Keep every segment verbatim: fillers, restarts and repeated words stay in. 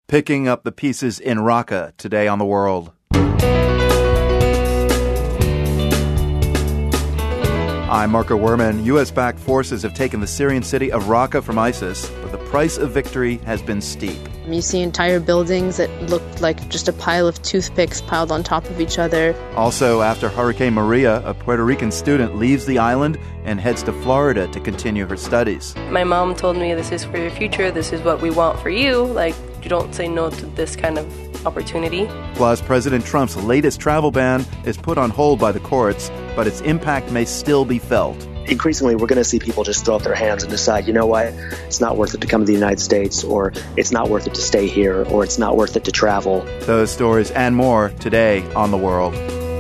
Picking up the pieces in Raqqa today on The World. I'm Marco Werman. U S-backed forces have taken the Syrian city of Raqqa from ISIS, but the price of victory has been steep. You see entire buildings that looked like just a pile of toothpicks piled on top of each other. Also, after Hurricane Maria, a Puerto Rican student leaves the island and heads to Florida to continue her studies. My mom told me, this is for your future, this is what we want for you. Like, you don't say no to this kind of opportunity. Plus, President Trump's latest travel ban is put on hold by the courts, but its impact may still be felt. Increasingly, we're going to see people just throw up their hands and decide, you know what, it's not worth it to come to the United States, or it's not worth it to stay here, or it's not worth it to travel. Those stories and more today on The World.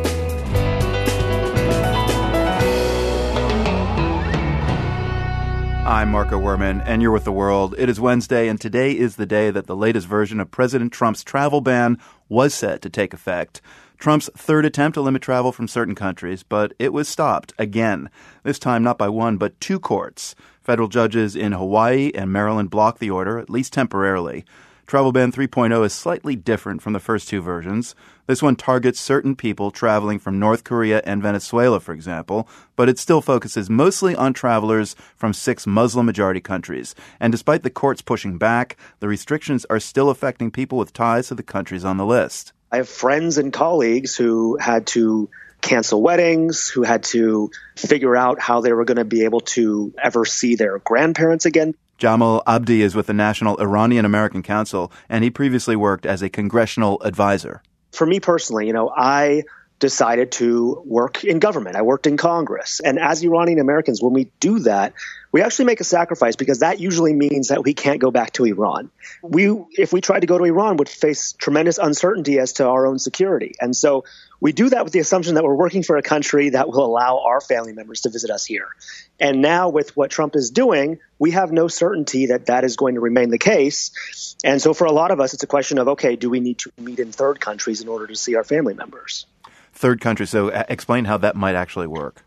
I'm Marco Werman, and you're with The World. It is Wednesday, and today is the day that the latest version of President Trump's travel ban was set to take effect. Trump's third attempt to limit travel from certain countries, but it was stopped again, this time not by one, but two courts. Federal judges in Hawaii and Maryland blocked the order, at least temporarily. Travel Ban three point oh is slightly different from the first two versions. This one targets certain people traveling from North Korea and Venezuela, for example, but it still focuses mostly on travelers from six Muslim-majority countries. And despite the courts pushing back, the restrictions are still affecting people with ties to the countries on the list. I have friends and colleagues who had to cancel weddings, who had to figure out how they were going to be able to ever see their grandparents again. Jamal Abdi is with the National Iranian American Council, and he previously worked as a congressional advisor. For me personally, you know, I decided to work in government. I worked in Congress. And as Iranian Americans, when we do that, we actually make a sacrifice because that usually means that we can't go back to Iran. We, if we tried to go to Iran, would face tremendous uncertainty as to our own security. And so we do that with the assumption that we're working for a country that will allow our family members to visit us here. And now with what Trump is doing, we have no certainty that that is going to remain the case. And so for a lot of us, it's a question of, okay, do we need to meet in third countries in order to see our family members? Third country. So uh, explain how that might actually work.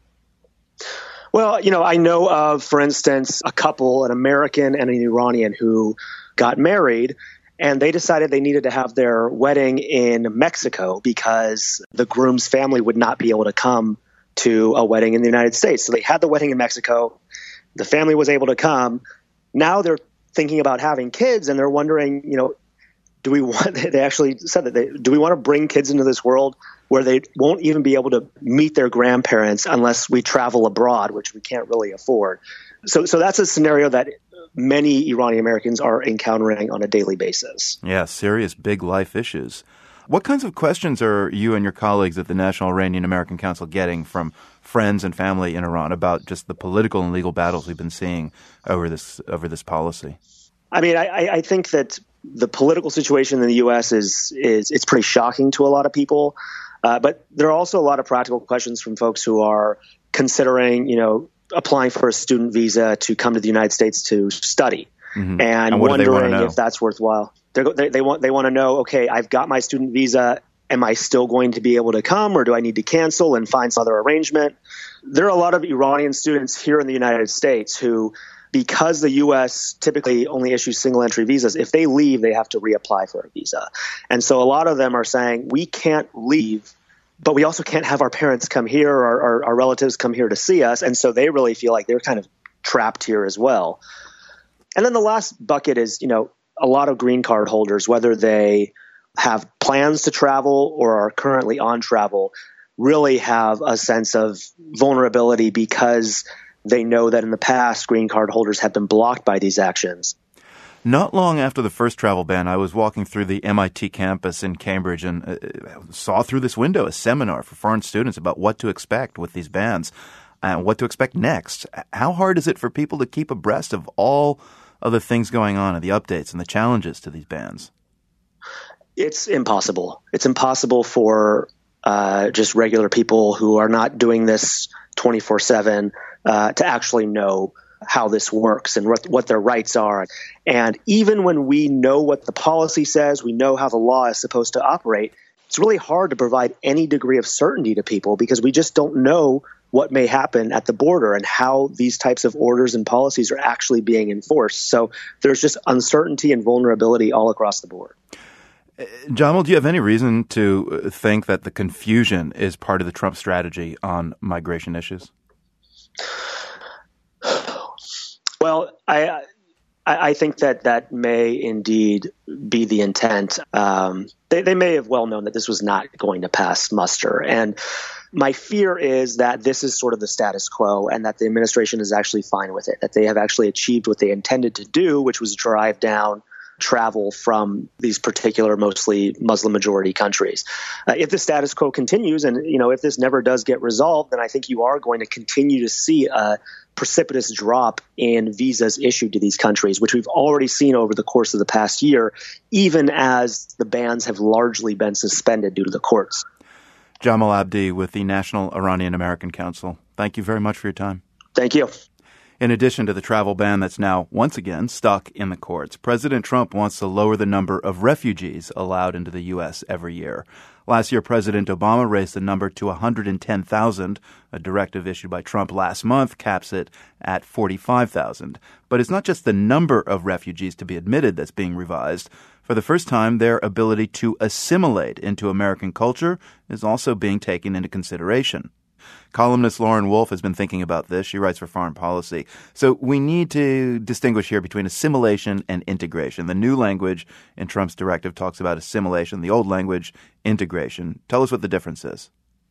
Well, you know, I know of, for instance, a couple, an American and an Iranian, who got married, and they decided they needed to have their wedding in Mexico because the groom's family would not be able to come to a wedding in the United States. So they had the wedding in Mexico. The family was able to come. Now they're thinking about having kids, and they're wondering, you know, do we want, they actually said that they, do we want to bring kids into this world where they won't even be able to meet their grandparents unless we travel abroad, which we can't really afford. So, so that's a scenario that many Iranian Americans are encountering on a daily basis. Yeah, serious big life issues. What kinds of questions are you and your colleagues at the National Iranian American Council getting from friends and family in Iran about just the political and legal battles we've been seeing over this over this policy? I mean, I, I think that the political situation in the U S is is it's pretty shocking to a lot of people. Uh, but there are also a lot of practical questions from folks who are considering, you know, applying for a student visa to come to the United States to study, mm-hmm. and, and wondering if that's worthwhile. They're, they, they want they want to know, okay, I've got my student visa. Am I still going to be able to come, or do I need to cancel and find some other arrangement? There are a lot of Iranian students here in the United States who, because the U S typically only issues single entry visas, if they leave, they have to reapply for a visa. And so a lot of them are saying, we can't leave, but we also can't have our parents come here or our, our relatives come here to see us. And so they really feel like they're kind of trapped here as well. And then the last bucket is, you know, a lot of green card holders, whether they have plans to travel or are currently on travel, really have a sense of vulnerability because they know that in the past, green card holders have been blocked by these actions. Not long after the first travel ban, I was walking through the M I T campus in Cambridge and uh, saw through this window a seminar for foreign students about what to expect with these bans and what to expect next. How hard is it for people to keep abreast of all of the things going on and the updates and the challenges to these bans? It's impossible. It's impossible for uh, just regular people who are not doing this twenty-four seven uh, to actually know how this works and what, what their rights are. And even when we know what the policy says, we know how the law is supposed to operate, it's really hard to provide any degree of certainty to people because we just don't know what may happen at the border and how these types of orders and policies are actually being enforced. So there's just uncertainty and vulnerability all across the board. Jamal, do you have any reason to think that the confusion is part of the Trump strategy on migration issues? Well, I I think that that may indeed be the intent. Um, they, they may have well known that this was not going to pass muster. And my fear is that this is sort of the status quo and that the administration is actually fine with it, that they have actually achieved what they intended to do, which was drive down travel from these particular mostly Muslim majority countries. Uh, if the status quo continues and, you know, if this never does get resolved, then I think you are going to continue to see a precipitous drop in visas issued to these countries, which we've already seen over the course of the past year, even as the bans have largely been suspended due to the courts. Jamal Abdi with the National Iranian American Council. Thank you very much for your time. Thank you. In addition to the travel ban that's now once again stuck in the courts, President Trump wants to lower the number of refugees allowed into the U S every year. Last year, President Obama raised the number to one hundred ten thousand. A directive issued by Trump last month caps it at forty-five thousand. But it's not just the number of refugees to be admitted that's being revised. For the first time, their ability to assimilate into American culture is also being taken into consideration. Columnist Lauren Wolf has been thinking about this. She writes for Foreign Policy. So we need to distinguish here between assimilation and integration. The new language in Trump's directive talks about assimilation, the old language, integration. Tell us what the difference is.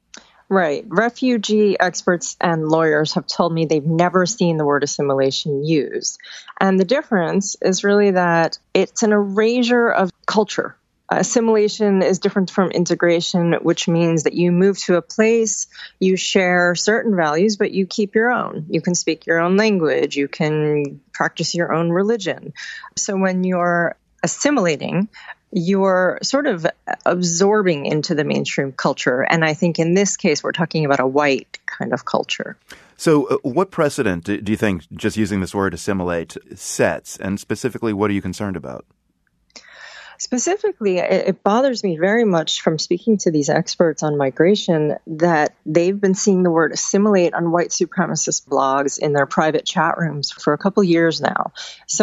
Right. Refugee experts and lawyers have told me they've never seen the word assimilation used. And the difference is really that it's an erasure of culture. Assimilation is different from integration, which means that you move to a place, you share certain values, but you keep your own. You can speak your own language, you can practice your own religion. So when you're assimilating, you're sort of absorbing into the mainstream culture. And I think in this case, we're talking about a white kind of culture. So uh, what precedent do you think just using this word assimilate sets? And specifically, what are you concerned about? Specifically, it bothers me very much from speaking to these experts on migration that they've been seeing the word assimilate on white supremacist blogs in their private chat rooms for a couple years now.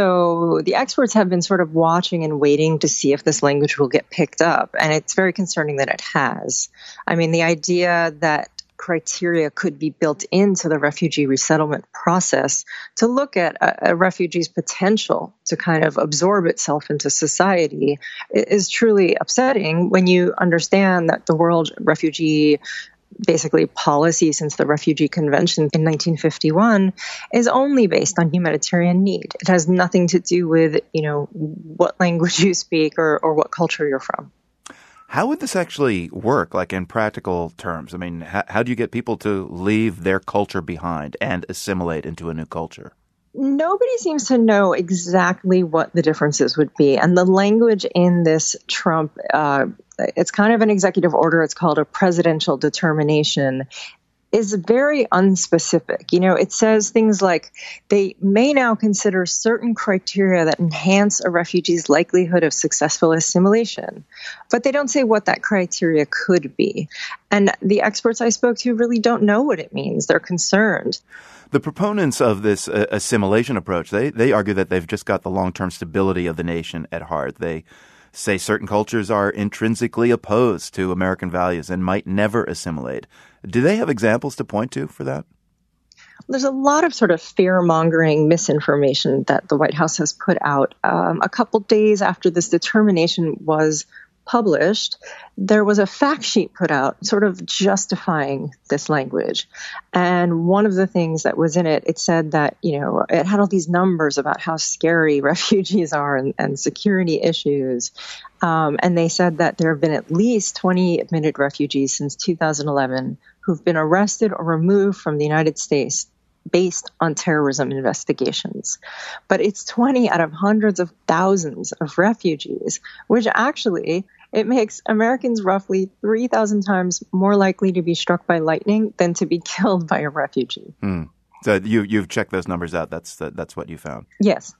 So the experts have been sort of watching and waiting to see if this language will get picked up. And it's very concerning that it has. I mean, the idea that criteria could be built into the refugee resettlement process to look at a, a refugee's potential to kind of absorb itself into society is truly upsetting when you understand that the World Refugee basically policy since the Refugee Convention in nineteen fifty-one is only based on humanitarian need. It has nothing to do with, you know, what language you speak or, or what culture you're from. How would this actually work, like in practical terms? I mean, how, how do you get people to leave their culture behind and assimilate into a new culture? Nobody seems to know exactly what the differences would be. And the language in this Trump, uh, it's kind of an executive order. It's called a presidential determination. Is very unspecific. You know, it says things like they may now consider certain criteria that enhance a refugee's likelihood of successful assimilation, but they don't say what that criteria could be. And the experts I spoke to really don't know what it means. They're concerned. The proponents of this uh, assimilation approach, they, they argue that they've just got the long-term stability of the nation at heart. They say certain cultures are intrinsically opposed to American values and might never assimilate. Do they have examples to point to for that? There's a lot of sort of fear-mongering misinformation that the White House has put out. Um, a couple days after this determination was published, there was a fact sheet put out sort of justifying this language. And one of the things that was in it, it said that, you know, it had all these numbers about how scary refugees are and, and security issues. Um, and they said that there have been at least twenty admitted refugees since two thousand eleven who've been arrested or removed from the United States based on terrorism investigations. But it's twenty out of hundreds of thousands of refugees, which actually it makes Americans roughly three thousand times more likely to be struck by lightning than to be killed by a refugee. Hmm. So you, you've checked those numbers out. That's the, that's what you found. Yes.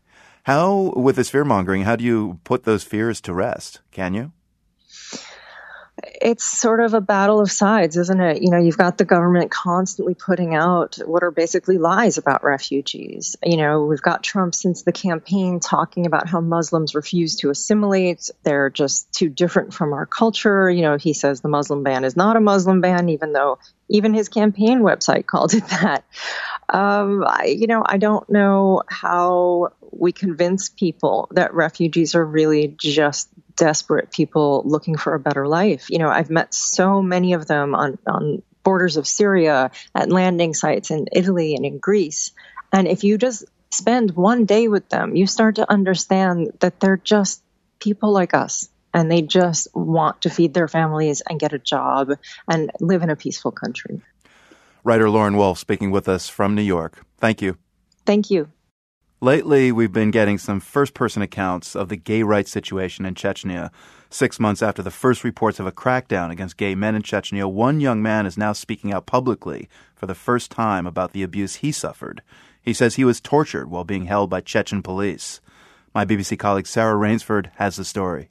How, with this fear-mongering, how do you put those fears to rest? Can you? it's sort of a battle of sides, isn't it? You know, you've got the government constantly putting out what are basically lies about refugees. You know, we've got Trump since the campaign talking about how Muslims refuse to assimilate. They're just too different from our culture. You know, he says the Muslim ban is not a Muslim ban, even though even his campaign website called it that. Um, I, you know, I don't know how we convince people that refugees are really just desperate people looking for a better life. You know, I've met so many of them on, on borders of Syria, at landing sites in Italy and in Greece. And if you just spend one day with them, you start to understand that they're just people like us. And they just want to feed their families and get a job and live in a peaceful country. Writer Lauren Wolf speaking with us from New York. Thank you. Thank you. Lately, we've been getting some first-person accounts of the gay rights situation in Chechnya. Six months after the first reports of a crackdown against gay men in Chechnya, one young man is now speaking out publicly for the first time about the abuse he suffered. He says he was tortured while being held by Chechen police. My B B C colleague Sarah Rainsford has the story.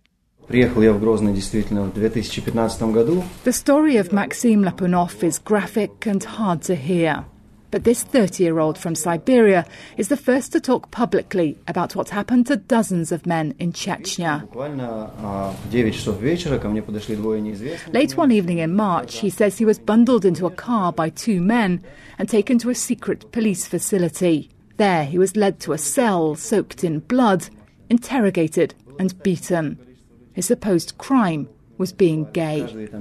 The story of Maxim Lapunov is graphic and hard to hear. But this thirty-year-old from Siberia is the first to talk publicly about what happened to dozens of men in Chechnya. Late one evening in March, he says he was bundled into a car by two men and taken to a secret police facility. There he was led to a cell soaked in blood, interrogated and beaten. His supposed crime was being gay.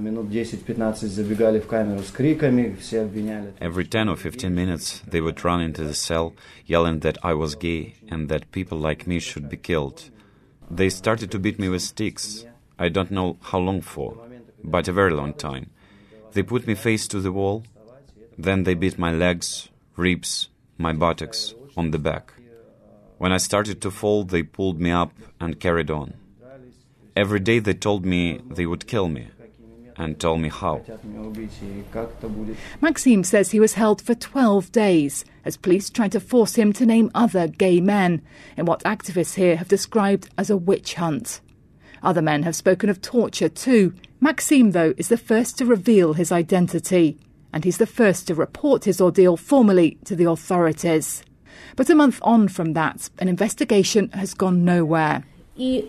Every ten or fifteen minutes, they would run into the cell, yelling that I was gay and that people like me should be killed. They started to beat me with sticks. I don't know how long for, but a very long time. They put me face to the wall. Then they beat my legs, ribs, my buttocks, on the back. When I started to fall, they pulled me up and carried on. Every day they told me they would kill me, and told me how. Maxim says he was held for twelve days as police tried to force him to name other gay men in what activists here have described as a witch hunt. Other men have spoken of torture too. Maxim, though, is the first to reveal his identity, and he's the first to report his ordeal formally to the authorities. But a month on from that, an investigation has gone nowhere. Tanya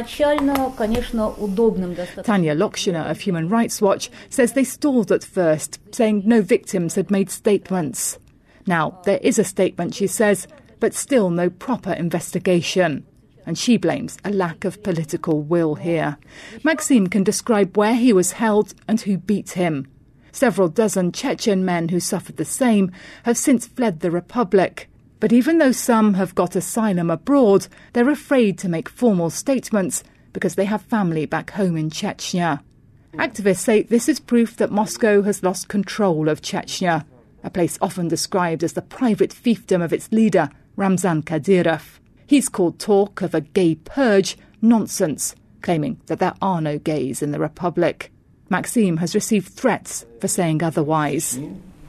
Lokshina of Human Rights Watch says they stalled at first, saying no victims had made statements. Now, there is a statement, she says, but still no proper investigation. And she blames a lack of political will here. Maxim can describe where he was held and who beat him. Several dozen Chechen men who suffered the same have since fled the republic. But even though some have got asylum abroad, they're afraid to make formal statements because they have family back home in Chechnya. Activists say this is proof that Moscow has lost control of Chechnya, a place often described as the private fiefdom of its leader, Ramzan Kadyrov. He's called talk of a gay purge nonsense, claiming that there are no gays in the republic. Maxim has received threats for saying otherwise.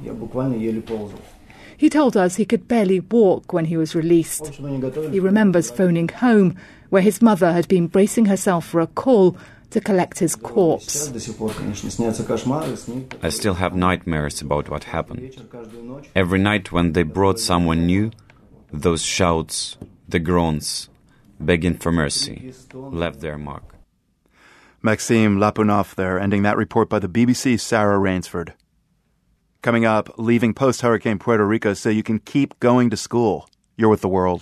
He told us he could barely walk when he was released. He remembers phoning home, where his mother had been bracing herself for a call to collect his corpse. I still have nightmares about what happened. Every night when they brought someone new, those shouts, the groans, begging for mercy, left their mark. Maxim Lapunov there, ending that report by the B B C's Sarah Rainsford. Coming up, leaving post-hurricane Puerto Rico so you can keep going to school. You're with The World.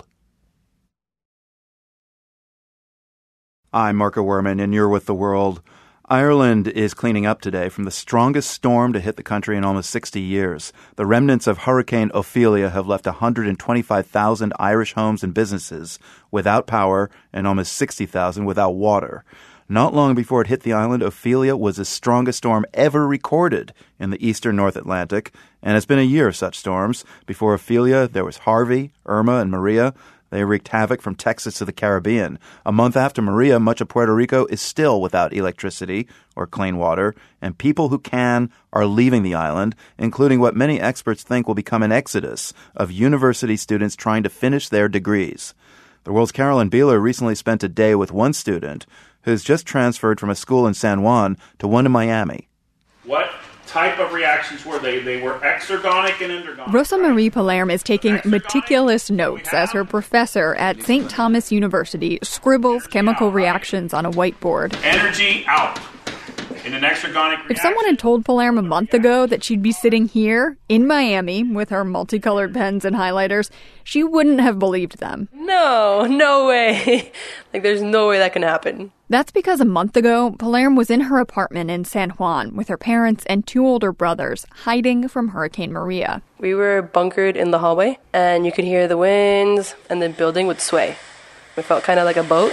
I'm Marco Werman, and you're with The World. Ireland is cleaning up today from the strongest storm to hit the country in almost sixty years. The remnants of Hurricane Ophelia have left one hundred twenty-five thousand Irish homes and businesses without power and almost sixty thousand without water. Not long before it hit the island, Ophelia was the strongest storm ever recorded in the eastern North Atlantic, and it's been a year of such storms. Before Ophelia, there was Harvey, Irma, and Maria. They wreaked havoc from Texas to the Caribbean. A month after Maria, much of Puerto Rico is still without electricity or clean water, and people who can are leaving the island, including what many experts think will become an exodus of university students trying to finish their degrees. The World's Carolyn Beeler recently spent a day with one student who's just transferred from a school in San Juan to one in Miami. What type of reactions were they? They were exergonic and endergonic. Rosa Marie Palerm is taking meticulous notes as her professor at Saint Thomas University scribbles chemical reactions on a whiteboard. Energy out. In an exergonic reaction. If someone had told Palerm a month ago that she'd be sitting here in Miami with her multicolored pens and highlighters, she wouldn't have believed them. No, no way. Like, there's no way that can happen. That's because a month ago, Palerm was in her apartment in San Juan with her parents and two older brothers, hiding from Hurricane Maria. We were bunkered in the hallway, and you could hear the winds, and the building would sway. It felt kind of like a boat.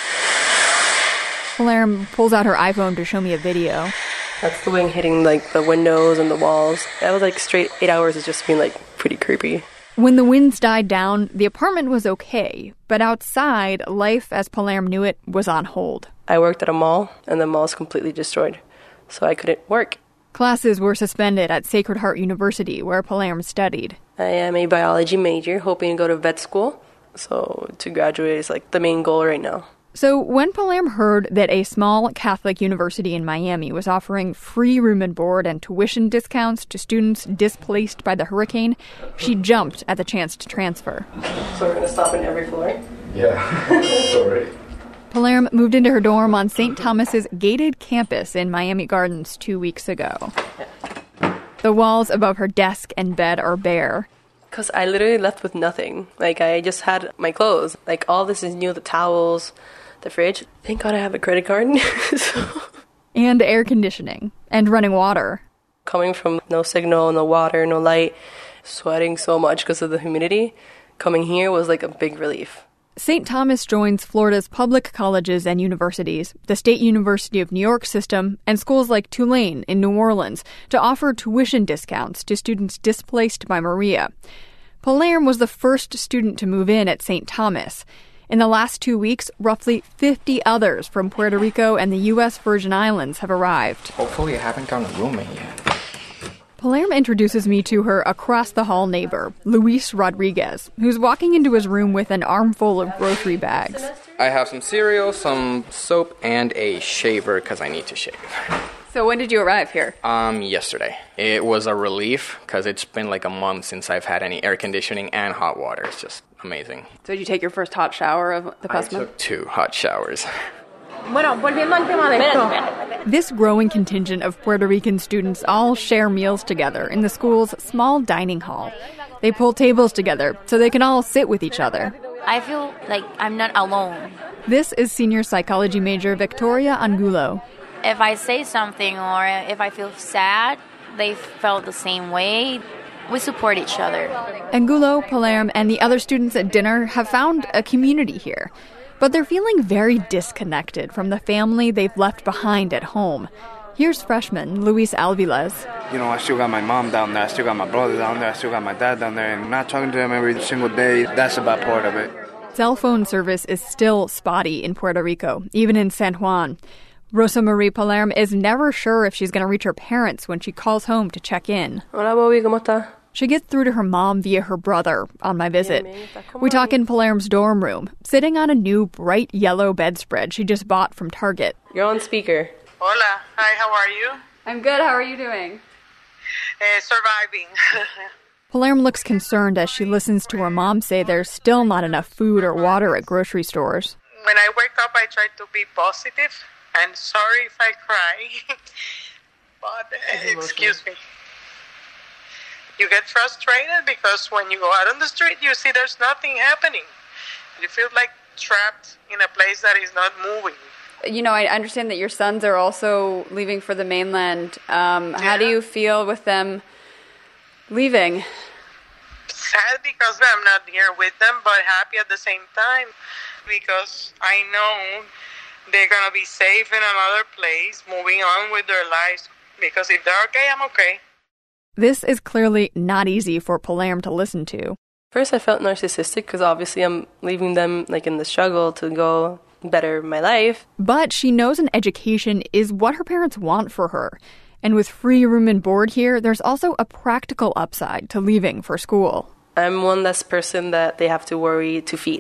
Palerm pulls out her iPhone to show me a video. That's the wind hitting, like, the windows and the walls. That was, like, straight eight hours of just being, like, pretty creepy. When the winds died down, the apartment was okay, but outside, life as Palerm knew it was on hold. I worked at a mall, and the mall's completely destroyed, so I couldn't work. Classes were suspended at Sacred Heart University, where Palerm studied. I am a biology major, hoping to go to vet school, so to graduate is, like, the main goal right now. So when Palerm heard that a small Catholic university in Miami was offering free room and board and tuition discounts to students displaced by the hurricane, she jumped at the chance to transfer. So we're going to stop in every floor? Yeah, sorry. Palerm moved into her dorm on Saint Thomas's gated campus in Miami Gardens two weeks ago. The walls above her desk and bed are bare. Because I literally left with nothing. Like, I just had my clothes. Like, all this is new, the towels, the fridge. Thank God I have a credit card. so. And air conditioning. And running water. Coming from no signal, no water, no light, sweating so much because of the humidity, coming here was like a big relief. Saint Thomas joins Florida's public colleges and universities, the State University of New York system, and schools like Tulane in New Orleans to offer tuition discounts to students displaced by Maria. Palerm was the first student to move in at Saint Thomas. In the last two weeks, roughly fifty others from Puerto Rico and the U S Virgin Islands have arrived. Hopefully I haven't gotten a roommate yet. Palerm introduces me to her across-the-hall neighbor, Luis Rodriguez, who's walking into his room with an armful of grocery bags. I have some cereal, some soap, and a shaver because I need to shave. So when did you arrive here? Um, yesterday. It was a relief because it's been like a month since I've had any air conditioning and hot water. It's just amazing. So did you take your first hot shower of the past month? I took two hot showers. This growing contingent of Puerto Rican students all share meals together in the school's small dining hall. They pull tables together so they can all sit with each other. I feel like I'm not alone. This is senior psychology major Victoria Angulo. If I say something or if I feel sad, they felt the same way. We support each other. Angulo, Palerm, and the other students at dinner have found a community here. But they're feeling very disconnected from the family they've left behind at home. Here's freshman Luis Alviles. You know, I still got my mom down there, I still got my brother down there, I still got my dad down there, and not talking to them every single day, that's a bad part of it. Cell phone service is still spotty in Puerto Rico, even in San Juan. Rosa Marie Palerm is never sure if she's going to reach her parents when she calls home to check in. Hola, Bobby, ¿cómo está? She gets through to her mom via her brother on my visit. We talk in Palerm's dorm room, sitting on a new bright yellow bedspread she just bought from Target. You're on speaker. Hola. Hi, how are you? I'm good. How are you doing? Uh, surviving. Palerm looks concerned as she listens to her mom say there's still not enough food or water at grocery stores. When I wake up, I try to be positive. I'm sorry if I cry. but, uh, excuse me. You get frustrated because when you go out on the street, you see there's nothing happening. You feel like trapped in a place that is not moving. You know, I understand that your sons are also leaving for the mainland. Um, yeah. How do you feel with them leaving? Sad because I'm not here with them, but happy at the same time because I know they're going to be safe in another place, moving on with their lives. Because if they're okay, I'm okay. This is clearly not easy for Palerm to listen to. First, I felt narcissistic because obviously I'm leaving them like in the struggle to go better my life. But she knows an education is what her parents want for her. And with free room and board here, there's also a practical upside to leaving for school. I'm one less person that they have to worry to feed.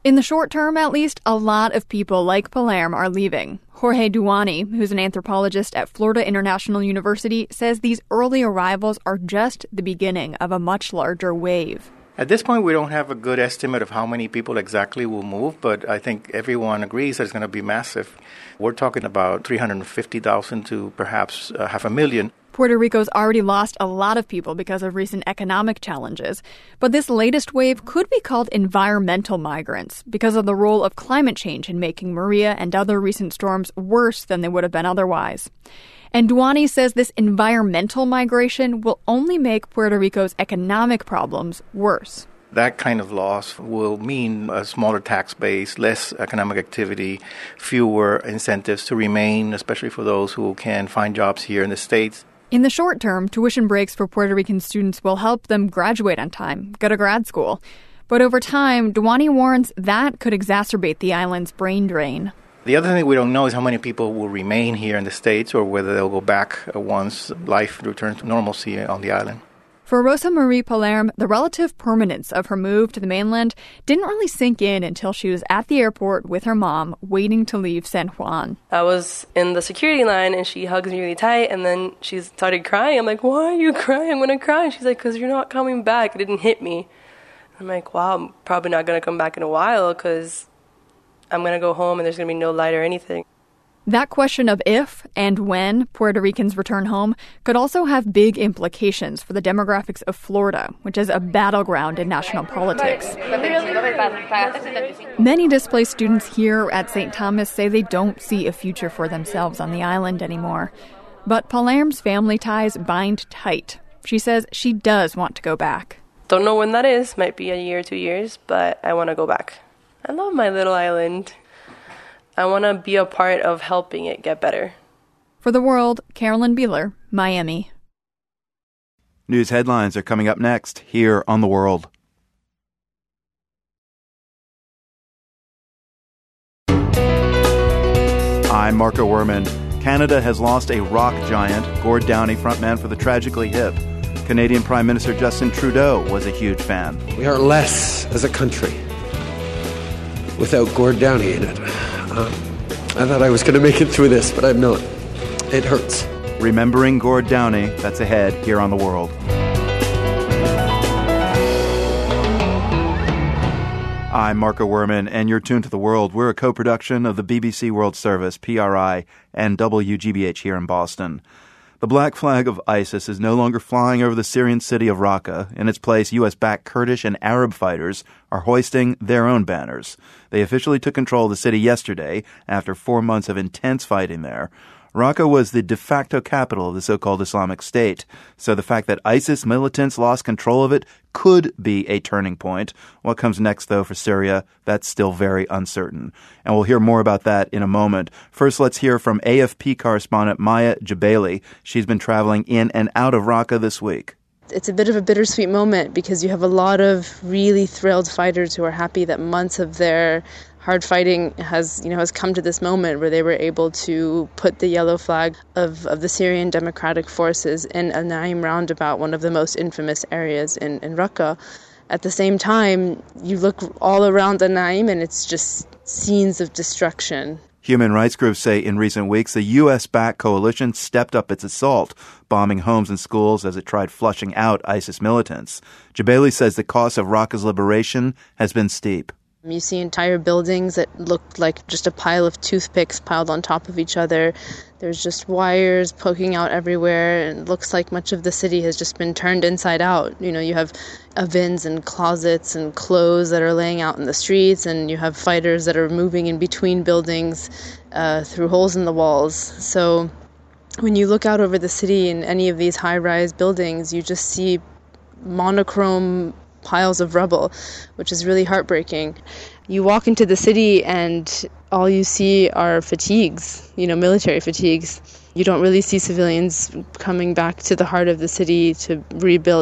In the short term, at least, a lot of people like Palermo are leaving. Jorge Duani, who's an anthropologist at Florida International University, says these early arrivals are just the beginning of a much larger wave. At this point, we don't have a good estimate of how many people exactly will move, but I think everyone agrees that it's going to be massive. We're talking about three hundred fifty thousand to perhaps uh, half a million. Puerto Rico's already lost a lot of people because of recent economic challenges. But this latest wave could be called environmental migrants because of the role of climate change in making Maria and other recent storms worse than they would have been otherwise. And Duani says this environmental migration will only make Puerto Rico's economic problems worse. That kind of loss will mean a smaller tax base, less economic activity, fewer incentives to remain, especially for those who can find jobs here in the States. In the short term, tuition breaks for Puerto Rican students will help them graduate on time, go to grad school. But over time, Duani warns that could exacerbate the island's brain drain. The other thing we don't know is how many people will remain here in the States or whether they'll go back once life returns to normalcy on the island. For Rosa Marie Palermo, the relative permanence of her move to the mainland didn't really sink in until she was at the airport with her mom, waiting to leave San Juan. I was in the security line, and she hugs me really tight, and then she started crying. I'm like, why are you crying? I'm going to cry. And she's like, because you're not coming back. It didn't hit me. I'm like, wow, I'm probably not going to come back in a while because I'm going to go home and there's going to be no light or anything. That question of if and when Puerto Ricans return home could also have big implications for the demographics of Florida, which is a battleground in national politics. Many displaced students here at Saint Thomas say they don't see a future for themselves on the island anymore. But Palermo's family ties bind tight. She says she does want to go back. Don't know when that is. Might be a year or two years, but I want to go back. I love my little island. I want to be a part of helping it get better. For The World, Carolyn Beeler, Miami. News headlines are coming up next here on The World. I'm Marco Werman. Canada has lost a rock giant, Gord Downie, frontman for the Tragically Hip. Canadian Prime Minister Justin Trudeau was a huge fan. We are less as a country without Gord Downie in it. Um, I thought I was going to make it through this, but I'm not. It hurts. Remembering Gord Downie, that's ahead here on The World. I'm Marco Werman, and you're tuned to The World. We're a co-production of the B B C World Service, P R I, and W G B H here in Boston. The black flag of ISIS is no longer flying over the Syrian city of Raqqa. In its place, U S-backed Kurdish and Arab fighters are hoisting their own banners. They officially took control of the city yesterday after four months of intense fighting there. Raqqa was the de facto capital of the so-called Islamic State, so the fact that ISIS militants lost control of it could be a turning point. What comes next, though, for Syria, that's still very uncertain. And we'll hear more about that in a moment. First, let's hear from A F P correspondent Maya Jebeli. She's been traveling in and out of Raqqa this week. It's a bit of a bittersweet moment because you have a lot of really thrilled fighters who are happy that months of their hard fighting has, you know, has come to this moment where they were able to put the yellow flag of, of the Syrian Democratic Forces in Al Naim roundabout, one of the most infamous areas in, in Raqqa. At the same time, you look all around Al Naim and it's just scenes of destruction. Human rights groups say in recent weeks the U S-backed coalition stepped up its assault, bombing homes and schools as it tried flushing out ISIS militants. Jebeli says the cost of Raqqa's liberation has been steep. You see entire buildings that look like just a pile of toothpicks piled on top of each other. There's just wires poking out everywhere, and it looks like much of the city has just been turned inside out. You know, you have ovens and closets and clothes that are laying out in the streets, and you have fighters that are moving in between buildings uh, through holes in the walls. So when you look out over the city in any of these high-rise buildings, you just see monochrome piles of rubble, which is really heartbreaking. You walk into the city and all you see are fatigues, you know, military fatigues. You don't really see civilians coming back to the heart of the city to rebuild.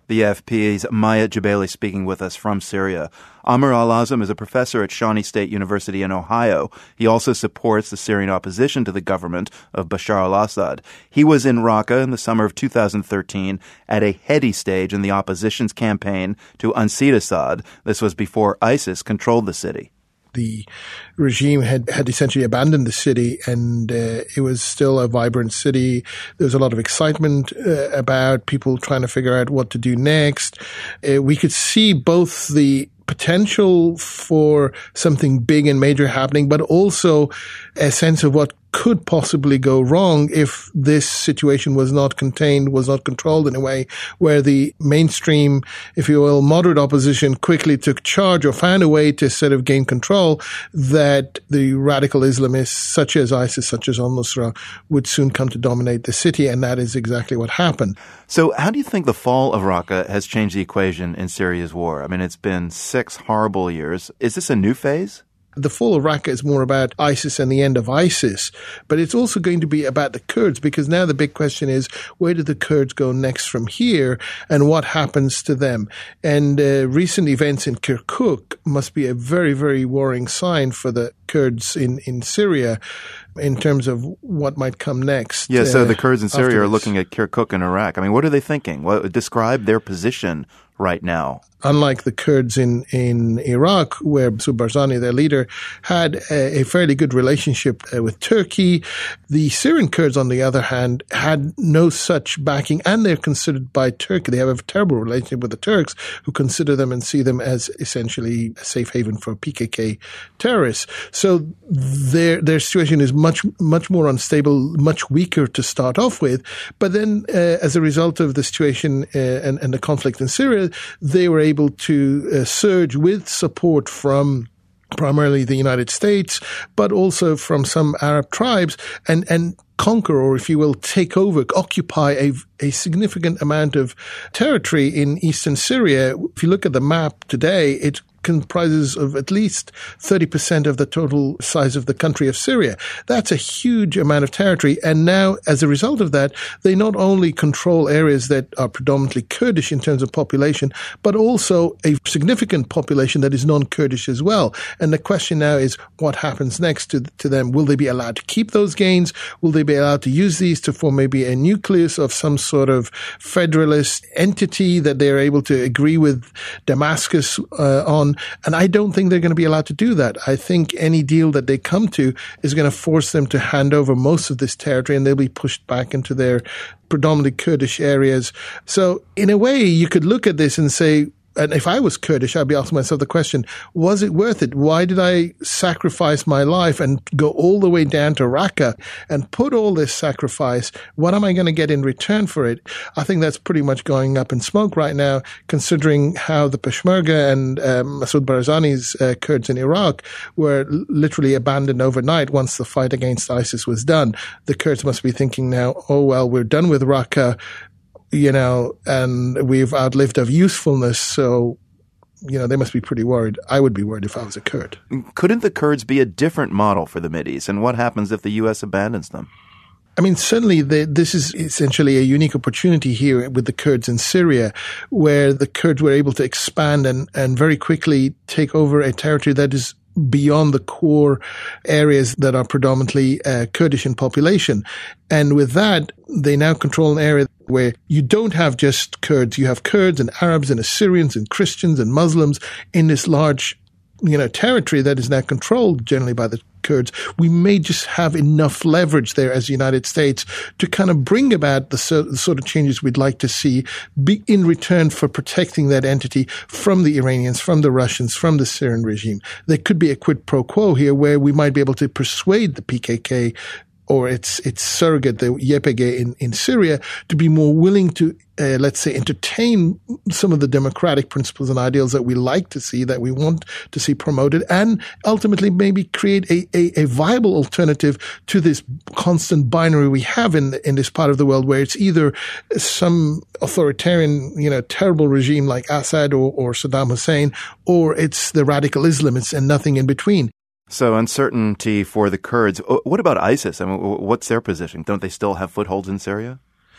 The A F P's Maya Jebeli speaking with us from Syria. Amr al-Azam is a professor at Shawnee State University in Ohio. He also supports the Syrian opposition to the government of Bashar al-Assad. He was in Raqqa in the summer of two thousand thirteen at a heady stage in the opposition's campaign to unseat Assad. This was before ISIS controlled the city. The regime had, had essentially abandoned the city, and uh, it was still a vibrant city. There was a lot of excitement uh, about people trying to figure out what to do next. Uh, we could see both the potential for something big and major happening, but also a sense of what could possibly go wrong if this situation was not contained, was not controlled in a way where the mainstream, if you will, moderate opposition quickly took charge or found a way to sort of gain control, that the radical Islamists such as ISIS, such as al-Nusra, would soon come to dominate the city, and that is exactly what happened. So how do you think the fall of Raqqa has changed the equation in Syria's war? I mean, it's been six horrible years. Is this a new phase? The fall of Raqqa is more about ISIS and the end of ISIS, but it's also going to be about the Kurds, because now the big question is, where do the Kurds go next from here, and what happens to them? And uh, recent events in Kirkuk must be a very, very worrying sign for the Kurds in, in Syria in terms of what might come next. Yeah, so uh, the Kurds in Syria afterwards. are looking at Kirkuk in Iraq. I mean, what are they thinking? What, describe their position right now. Unlike the Kurds in, in Iraq, where Masoud Barzani, their leader, had a, a fairly good relationship uh, with Turkey, the Syrian Kurds, on the other hand, had no such backing, and they're considered by Turkey. They have a terrible relationship with the Turks, who consider them and see them as essentially a safe haven for P K K terrorists. So their their situation is much, much more unstable, much weaker to start off with. But then, uh, as a result of the situation uh, and, and the conflict in Syria, they were able to uh, surge with support from primarily the United States, but also from some Arab tribes, and, and conquer, or if you will, take over, occupy a, a significant amount of territory in eastern Syria. If you look at the map today, it comprises of at least thirty percent of the total size of the country of Syria. That's a huge amount of territory. And now, as a result of that, they not only control areas that are predominantly Kurdish in terms of population, but also a significant population that is non-Kurdish as well. And the question now is, what happens next to, to them? Will they be allowed to keep those gains? Will they be allowed to use these to form maybe a nucleus of some sort of federalist entity that they're able to agree with Damascus uh, on? And I don't think they're going to be allowed to do that. I think any deal that they come to is going to force them to hand over most of this territory, and they'll be pushed back into their predominantly Kurdish areas. So in a way, you could look at this and say, and if I was Kurdish, I'd be asking myself the question, was it worth it? Why did I sacrifice my life and go all the way down to Raqqa and put all this sacrifice? What am I going to get in return for it? I think that's pretty much going up in smoke right now, considering how the Peshmerga and um, Masoud Barzani's uh, Kurds in Iraq were literally abandoned overnight once the fight against ISIS was done. The Kurds must be thinking now, oh, well, we're done with Raqqa, you know, and we've outlived our usefulness, so, you know, they must be pretty worried. I would be worried if I was a Kurd. Couldn't the Kurds be a different model for the Mideast? And what happens if the U S abandons them? I mean, certainly the, this is essentially a unique opportunity here with the Kurds in Syria, where the Kurds were able to expand and, and very quickly take over a territory that is beyond the core areas that are predominantly uh, Kurdish in population. And with that, they now control an area where you don't have just Kurds. You have Kurds and Arabs and Assyrians and Christians and Muslims in this large, you know, territory that is now controlled generally by the Kurds. We may just have enough leverage there as the United States to kind of bring about the, so, the sort of changes we'd like to see be in return for protecting that entity from the Iranians, from the Russians, from the Syrian regime. There could be a quid pro quo here where we might be able to persuade the P K K or its its surrogate, the Y P G in, in Syria, to be more willing to, uh, let's say, entertain some of the democratic principles and ideals that we like to see, that we want to see promoted, and ultimately maybe create a, a, a viable alternative to this constant binary we have in in this part of the world, where it's either some authoritarian, you know, terrible regime like Assad or, or Saddam Hussein, or it's the radical Islamists and nothing in between. So uncertainty for the Kurds. What about ISIS? I mean, what's their position? Don't they still have footholds in Syria?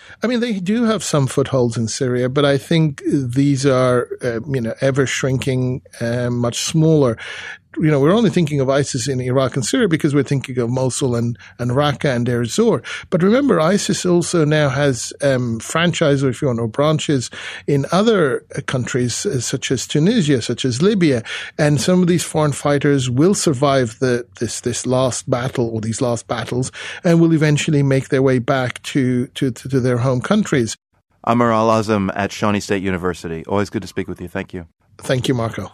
I mean, they do have some footholds in Syria, but I think these are, uh, you know, ever shrinking, uh, much smaller. You know, we're only thinking of ISIS in Iraq and Syria because we're thinking of Mosul and, and Raqqa and Deir ez-Zor. But remember, ISIS also now has um, franchise, or if you want, or branches in other countries uh, such as Tunisia, such as Libya. And some of these foreign fighters will survive the this this last battle or these last battles and will eventually make their way back to, to, to, to their home countries. Amr Al-Azam at Shawnee State University. Always good to speak with you. Thank you. Thank you, Marco.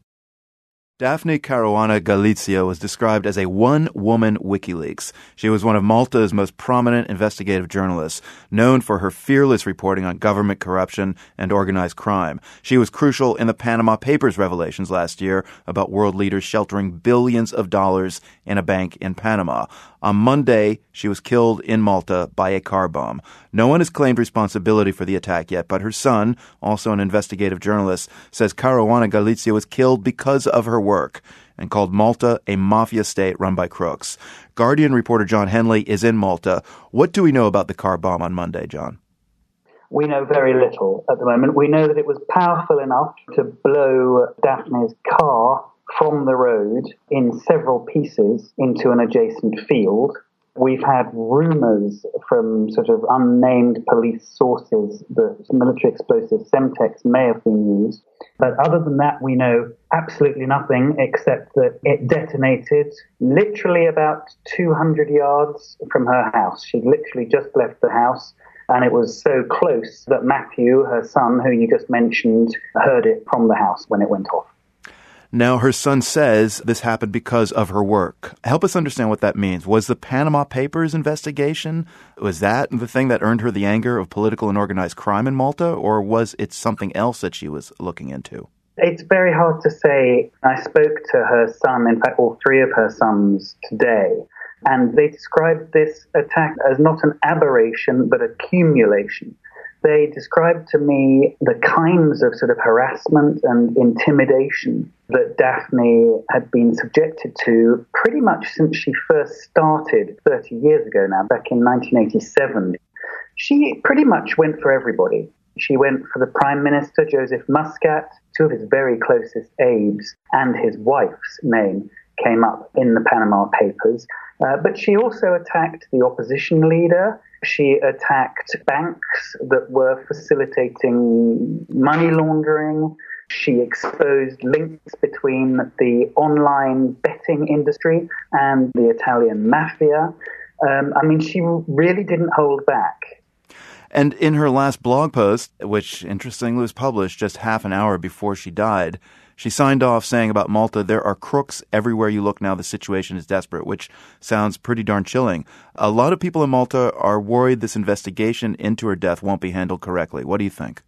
Daphne Caruana Galizia was described as a one-woman WikiLeaks. She was one of Malta's most prominent investigative journalists, known for her fearless reporting on government corruption and organized crime. She was crucial in the Panama Papers revelations last year about world leaders sheltering billions of dollars in a bank in Panama. On Monday, she was killed in Malta by a car bomb. No one has claimed responsibility for the attack yet, but her son, also an investigative journalist, says Caruana Galizia was killed because of her work and called Malta a mafia state run by crooks. Guardian reporter John Henley is in Malta. What do we know about the car bomb on Monday, John? We know very little at the moment. We know that it was powerful enough to blow Daphne's car from the road in several pieces into an adjacent field. We've had rumours from sort of unnamed police sources that military explosive Semtex may have been used. But other than that, we know absolutely nothing except that it detonated literally about two hundred yards from her house. She'd literally just left the house, and it was so close that Matthew, her son, who you just mentioned, heard it from the house when it went off. Now, her son says this happened because of her work. Help us understand what that means. Was the Panama Papers investigation, was that the thing that earned her the anger of political and organized crime in Malta, or was it something else that she was looking into? It's very hard to say. I spoke to her son, in fact, all three of her sons today, and they described this attack as not an aberration, but accumulation. They described to me the kinds of sort of harassment and intimidation that Daphne had been subjected to pretty much since she first started thirty years ago now, back in nineteen eighty-seven. She pretty much went for everybody. She went for the Prime Minister, Joseph Muscat, two of his very closest aides, and his wife's name came up in the Panama Papers. Uh, but she also attacked the opposition leader. She attacked banks that were facilitating money laundering. She exposed links between the online betting industry and the Italian mafia. Um, I mean, she really didn't hold back. And in her last blog post, which interestingly was published just half an hour before she died, she signed off saying about Malta, there are crooks everywhere you look now. The situation is desperate, which sounds pretty darn chilling. A lot of people in Malta are worried this investigation into her death won't be handled correctly. What do you think?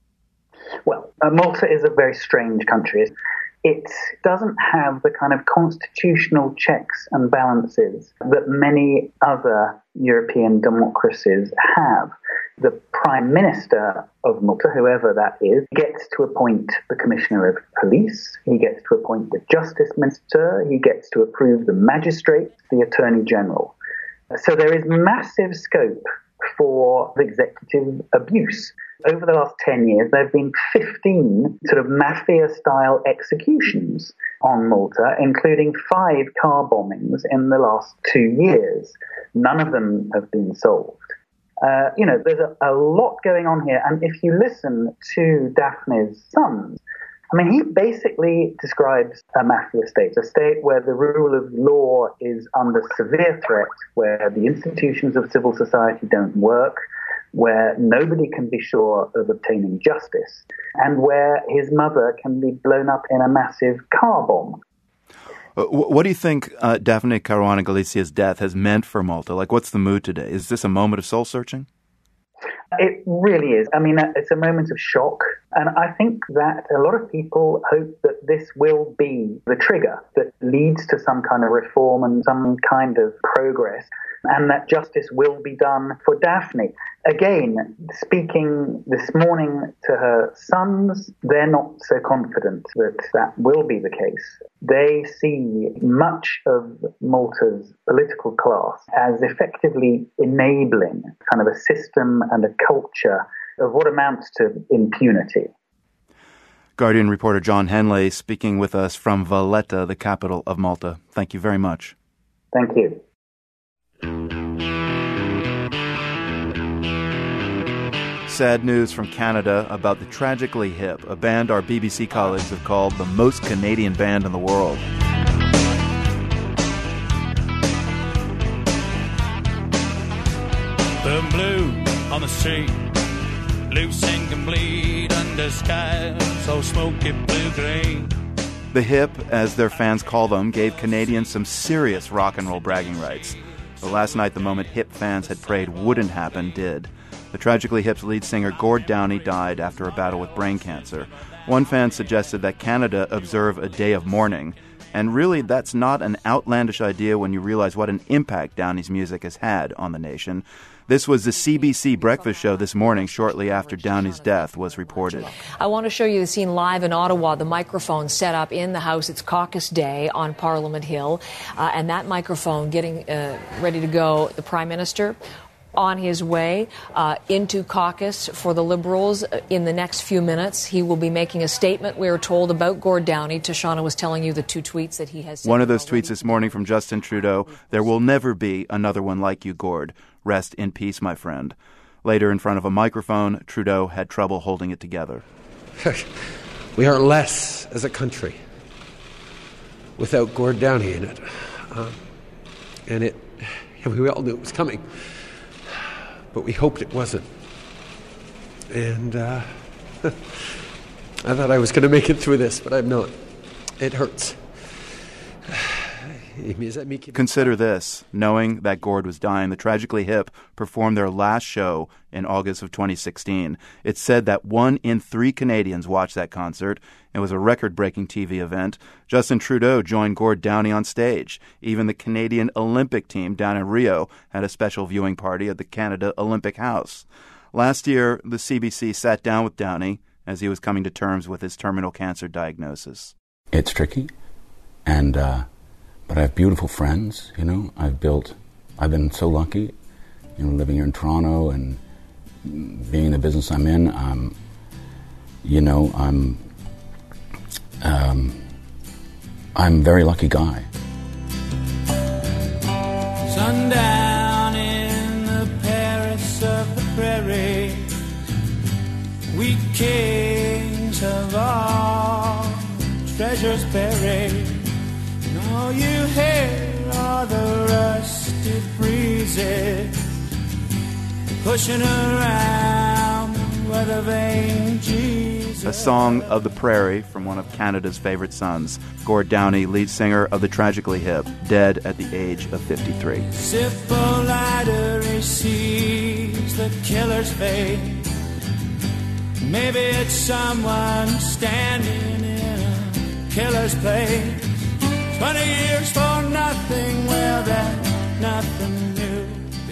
Well, uh, Malta is a very strange country. It doesn't have the kind of constitutional checks and balances that many other European democracies have. The Prime Minister of Malta, whoever that is, gets to appoint the Commissioner of Police, he gets to appoint the Justice Minister, he gets to approve the magistrates, the Attorney General. So there is massive scope for executive abuse. Over the last ten years, there have been fifteen sort of mafia-style executions on Malta, including five car bombings in the last two years. None of them have been solved. Uh, you know, there's a, a lot going on here. And if you listen to Daphne's sons, I mean, he basically describes a mafia state, a state where the rule of law is under severe threat, where the institutions of civil society don't work, where nobody can be sure of obtaining justice, and where his mother can be blown up in a massive car bomb. What do you think uh, Daphne Caruana Galicia's death has meant for Malta? Like, what's the mood today? Is this a moment of soul-searching? It really is. I mean, it's a moment of shock. And I think that a lot of people hope that this will be the trigger that leads to some kind of reform and some kind of progress, and that justice will be done for Daphne. Again, speaking this morning to her sons, they're not so confident that that will be the case. They see much of Malta's political class as effectively enabling kind of a system and a culture of what amounts to impunity. Guardian reporter John Henley speaking with us from Valletta, the capital of Malta. Thank you very much. Thank you. Sad news from Canada about the Tragically Hip, a band our B B C colleagues have called the most Canadian band in the world. The blue on the street, loose and complete under sky so smoky blue-green. The Hip, as their fans call them, gave Canadians some serious rock and roll bragging rights. But last night, the moment Hip fans had prayed wouldn't happen did. The Tragically Hip's lead singer Gord Downie died after a battle with brain cancer. One fan suggested that Canada observe a day of mourning, and really that's not an outlandish idea when you realize what an impact Downie's music has had on the nation. This was the C B C Breakfast Show this morning, shortly after Downie's death was reported. I want to show you the scene live in Ottawa, the microphone set up in the House. It's caucus day on Parliament Hill, uh, and that microphone getting uh, ready to go. The Prime Minister on his way uh, into caucus for the Liberals in the next few minutes. He will be making a statement, we are told, about Gord Downie. Tashana was telling you the two tweets that he has sent. One of those tweets this morning from Justin Trudeau: "There will never be another one like you, Gord. Rest in peace, my friend." Later, in front of a microphone, Trudeau had trouble holding it together. We are less as a country without Gord Downie in it. Uh, and it, we all knew it was coming. But we hoped it wasn't. And uh, I thought I was going to make it through this, but I'm not. It hurts. Consider this. Knowing that Gord was dying, the Tragically Hip performed their last show in August of twenty sixteen. It's said that one in three Canadians watched that concert. It was a record-breaking T V event. Justin Trudeau joined Gord Downie on stage. Even the Canadian Olympic team down in Rio had a special viewing party at the Canada Olympic House. Last year, the C B C sat down with Downie as he was coming to terms with his terminal cancer diagnosis. It's tricky, and uh, but I have beautiful friends, you know. I've built, I've been so lucky, you know, living here in Toronto and being in the business I'm in. Um, you know, I'm, um, I'm a very lucky guy. Sundown in the Paris of the prairie, we kings of all treasures buried. And all you hear are the rusted breezes pushing around where the vain Jesus. A song of the prairie from one of Canada's favorite sons, Gord Downie, lead singer of the Tragically Hip, dead at the age of fifty-three. Simple lighter sees the killer's fate. Maybe it's someone standing in a killer's place. Twenty years for nothing, well, that's nothing new.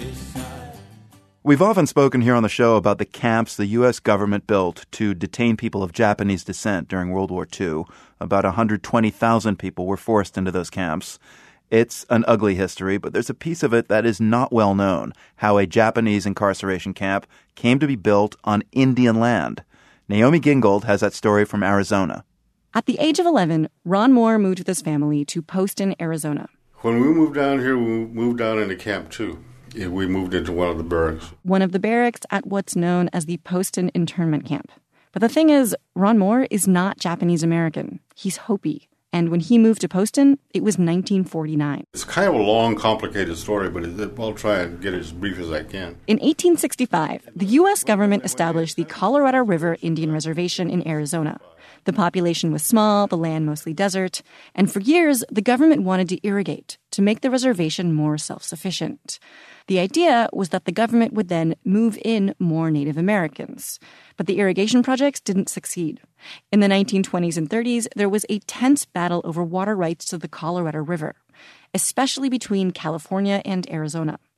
We've often spoken here on the show about the camps the U S government built to detain people of Japanese descent during World War Two. About one hundred twenty thousand people were forced into those camps. It's an ugly history, but there's a piece of it that is not well known, how a Japanese incarceration camp came to be built on Indian land. Naomi Gingold has that story from Arizona. At the age of eleven, Ron Moore moved with his family to Poston, Arizona. When we moved down here, we moved down into Camp two. We moved into one of the barracks. One of the barracks at what's known as the Poston internment camp. But the thing is, Ron Moore is not Japanese American. He's Hopi. And when he moved to Poston, it was nineteen forty-nine. It's kind of a long, complicated story, but I'll try and get it as brief as I can. In eighteen sixty-five, the U S government established the Colorado River Indian Reservation in Arizona. The population was small, the land mostly desert, and for years, the government wanted to irrigate to make the reservation more self-sufficient. The idea was that the government would then move in more Native Americans. But the irrigation projects didn't succeed. In the nineteen twenties and thirties, there was a tense battle over water rights to the Colorado River, especially between California and Arizona.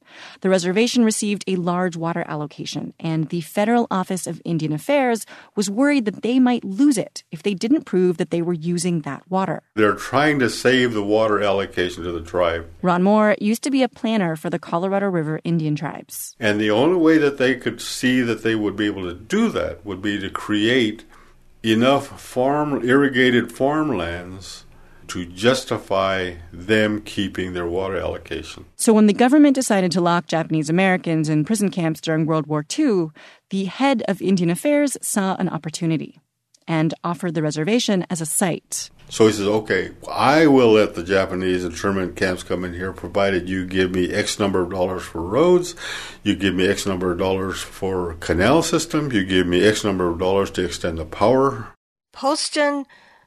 The reservation received a large water allocation, and the Federal Office of Indian Affairs was worried that they might lose it if they didn't prove that they were using that water. They're trying to save the water allocation to the tribe. Ron Moore used to be a planner for the Colorado River Indian tribes. And the only way that they could see that they would be able to do that would be to create enough farm irrigated farmlands to justify them keeping their water allocation. So when the government decided to lock Japanese Americans in prison camps during World War Two, the head of Indian Affairs saw an opportunity and offered the reservation as a site. So he says, okay, I will let the Japanese internment camps come in here, provided you give me X number of dollars for roads, you give me X number of dollars for canal system, you give me X number of dollars to extend the power. Poston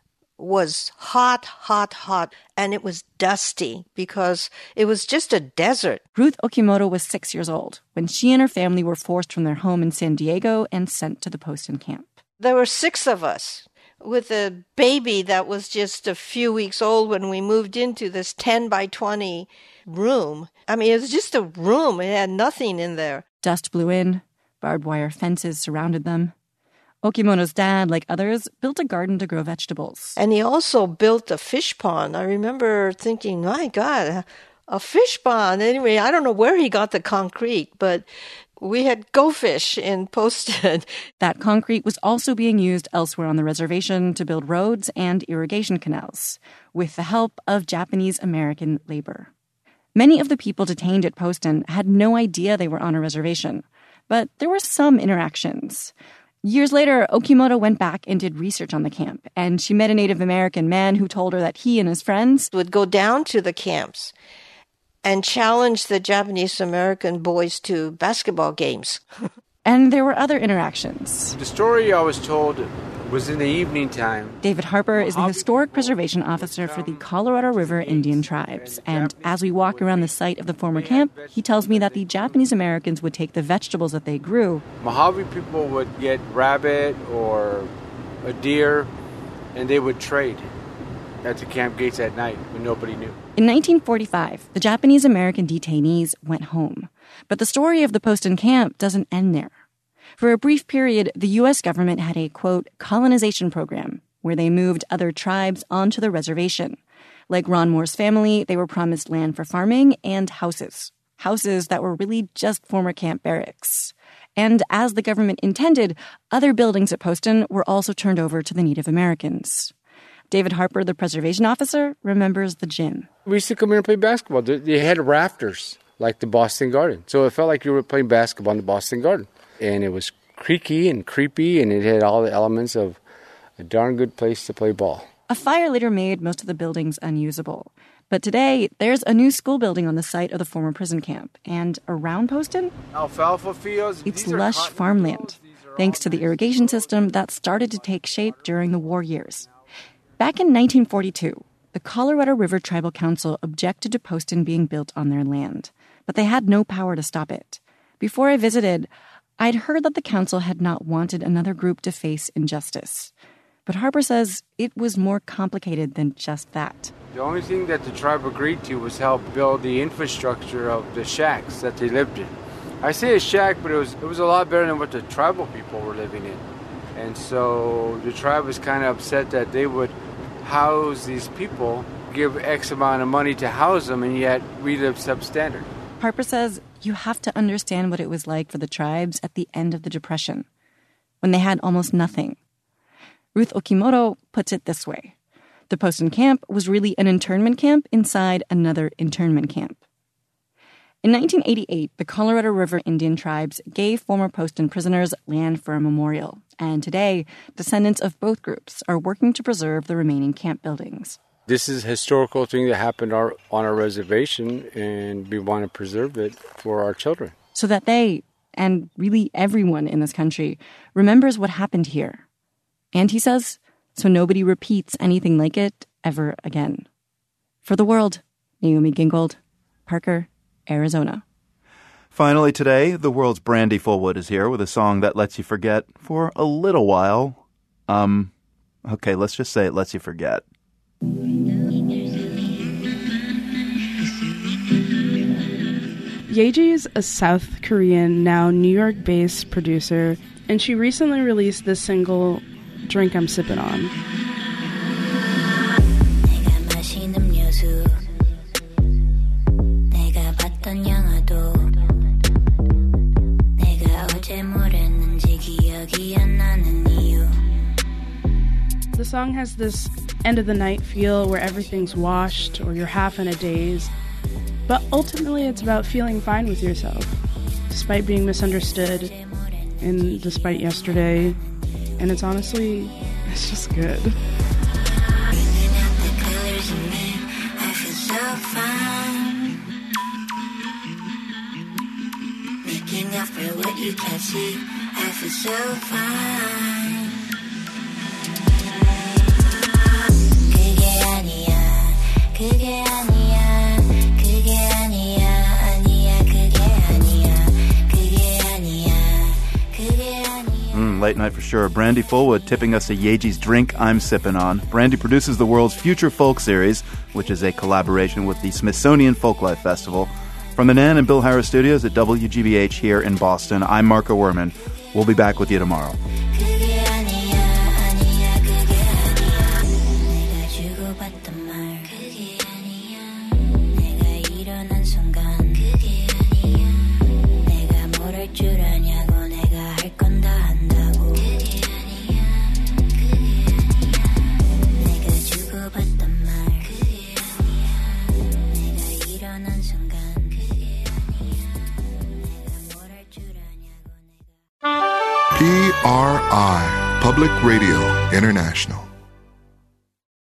was hot, hot, hot, and it was dusty because it was just a desert. Ruth Okimoto was six years old when she and her family were forced from their home in San Diego and sent to the Poston camp. There were six of us with a baby that was just a few weeks old when we moved into this ten by twenty room. I mean, it was just a room. It had nothing in there. Dust blew in. Barbed wire fences surrounded them. Okimoto's dad, like others, built a garden to grow vegetables. And he also built a fish pond. I remember thinking, my God, a fish pond. Anyway, I don't know where he got the concrete, but we had Go Fish in Poston. That concrete was also being used elsewhere on the reservation to build roads and irrigation canals, with the help of Japanese American labor. Many of the people detained at Poston had no idea they were on a reservation, but there were some interactions. Years later, Okimoto went back and did research on the camp, and she met a Native American man who told her that he and his friends would go down to the camps and challenge the Japanese American boys to basketball games. And there were other interactions. The story I was told was in the evening time. David Harper is the Historic Preservation Officer for the Colorado River Indian Tribes. And as we walk around the site of the former camp, he tells me that the Japanese Americans would take the vegetables that they grew. Mojave people would get rabbit or a deer, and they would trade at the camp gates at night when nobody knew. In nineteen forty-five, the Japanese American detainees went home. But the story of the Poston camp doesn't end there. For a brief period, the U S government had a, quote, colonization program where they moved other tribes onto the reservation. Like Ron Moore's family, they were promised land for farming and houses. Houses that were really just former camp barracks. And as the government intended, other buildings at Poston were also turned over to the Native Americans. David Harper, the preservation officer, remembers the gym. We used to come here and play basketball. They had rafters like the Boston Garden. So it felt like you were playing basketball in the Boston Garden. And it was creaky and creepy, and it had all the elements of a darn good place to play ball. A fire later made most of the buildings unusable. But today, there's a new school building on the site of the former prison camp. And around Poston, alfalfa fields. It's lush farmland, thanks to the irrigation system that started to take shape during the war years. Back in nineteen forty-two, the Colorado River Tribal Council objected to Poston being built on their land, but they had no power to stop it. Before I visited, I'd heard that the council had not wanted another group to face injustice. But Harper says it was more complicated than just that. The only thing that the tribe agreed to was help build the infrastructure of the shacks that they lived in. I say a shack, but it was it was a lot better than what the tribal people were living in. And so the tribe was kind of upset that they would house these people, give X amount of money to house them, and yet we live substandard. Harper says you have to understand what it was like for the tribes at the end of the Depression, when they had almost nothing. Ruth Okimoto puts it this way. The Poston camp was really an internment camp inside another internment camp. In nineteen eighty-eight, the Colorado River Indian tribes gave former Poston prisoners land for a memorial, and today, descendants of both groups are working to preserve the remaining camp buildings. This is a historical thing that happened our, on our reservation, and we want to preserve it for our children. So that they, and really everyone in this country, remembers what happened here. And he says, so nobody repeats anything like it ever again. For The World, Naomi Gingold, Parker, Arizona. Finally today, The World's Brandy Fullwood is here with a song that lets you forget for a little while. Um, okay, let's just say it lets you forget. Yeji is a South Korean, now New York-based producer, and she recently released this single, Drink I'm Sippin' On. The song has this end-of-the-night feel where everything's washed or you're half in a daze. But ultimately, it's about feeling fine with yourself, despite being misunderstood and despite yesterday. And it's honestly, it's just good. Making up for what you can't see, I feel so fine. 그게 아니야, 그게 아니야, 그게 아니야, 아니야, 그게 아니야, 그게 아니야, 그게 아니야. Mm, late night for sure. Brandy Fullwood tipping us to Yeji's Drink I'm Sippin' On. Brandy produces the world's Future Folk series, which is a collaboration with the Smithsonian Folklife Festival. From the Nan and Bill Harris studios at W G B H here in Boston, I'm Marco Werman. We'll be back with you tomorrow. P R I, Public Radio International.